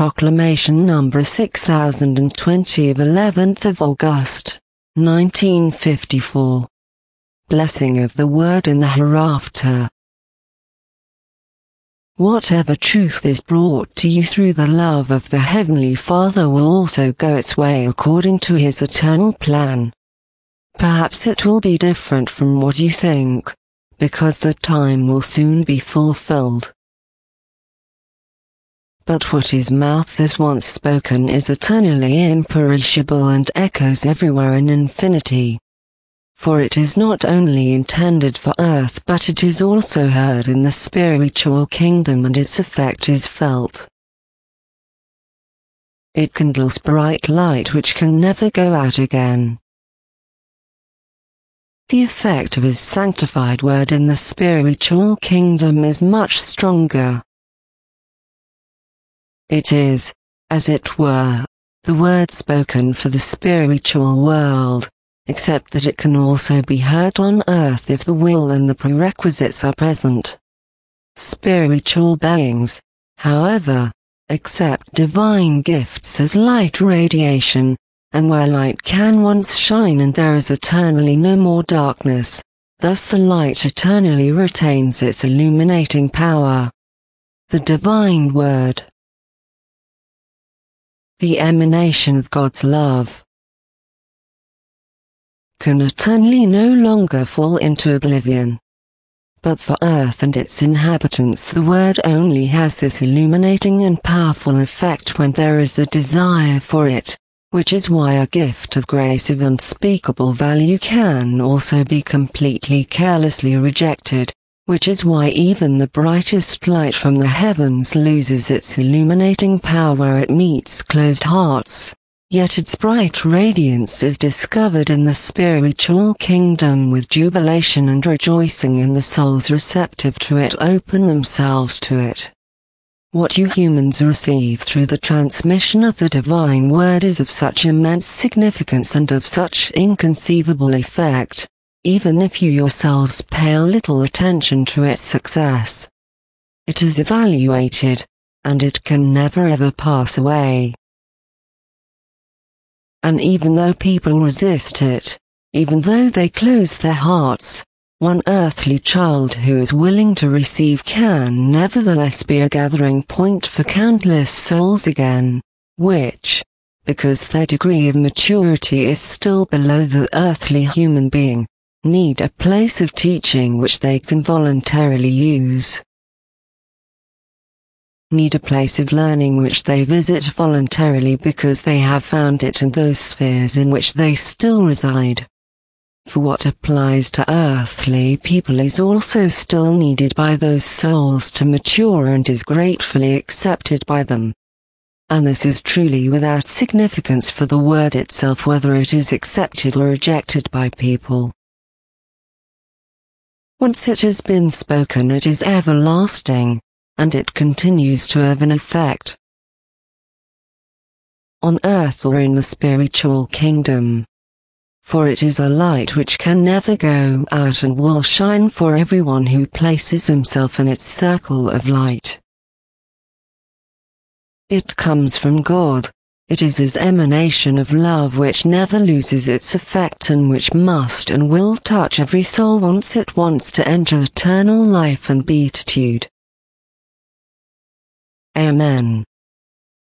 Proclamation number 6020 of 11th of August, 1954. Blessing of the Word in the Hereafter. Whatever truth is brought to you through the love of the Heavenly Father will also go its way according to His eternal plan. Perhaps it will be different from what you think, because the time will soon be fulfilled. But what His mouth has once spoken is eternally imperishable and echoes everywhere in infinity. For it is not only intended for earth but it is also heard in the spiritual kingdom and its effect is felt. It kindles bright light which can never go out again. The effect of His sanctified word in the spiritual kingdom is much stronger. It is, as it were, the word spoken for the spiritual world, except that it can also be heard on earth if the will and the prerequisites are present. Spiritual beings, however, accept divine gifts as light radiation, and where light can once shine and there is eternally no more darkness, thus the light eternally retains its illuminating power. The divine word. The emanation of God's love can eternally no longer fall into oblivion. But for earth and its inhabitants the word only has this illuminating and powerful effect when there is a desire for it, which is why a gift of grace of unspeakable value can also be completely carelessly rejected, which is why even the brightest light from the heavens loses its illuminating power where it meets closed hearts, yet its bright radiance is discovered in the spiritual kingdom with jubilation and rejoicing, and the souls receptive to it open themselves to it. What you humans receive through the transmission of the divine word is of such immense significance and of such inconceivable effect, even if you yourselves pay little attention to its success. It is evaluated, and it can never ever pass away. And even though people resist it, even though they close their hearts, one earthly child who is willing to receive can nevertheless be a gathering point for countless souls again, which, because their degree of maturity is still below the earthly human being, need a place of teaching which they can voluntarily use. Need a place of learning which they visit voluntarily because they have found it in those spheres in which they still reside. For what applies to earthly people is also still needed by those souls to mature and is gratefully accepted by them. And this is truly without significance for the word itself whether it is accepted or rejected by people. Once it has been spoken it is everlasting, and it continues to have an effect. On earth or in the spiritual kingdom. For it is a light which can never go out and will shine for everyone who places himself in its circle of light. It comes from God. It is His emanation of love which never loses its effect and which must and will touch every soul once it wants to enter eternal life and beatitude. Amen.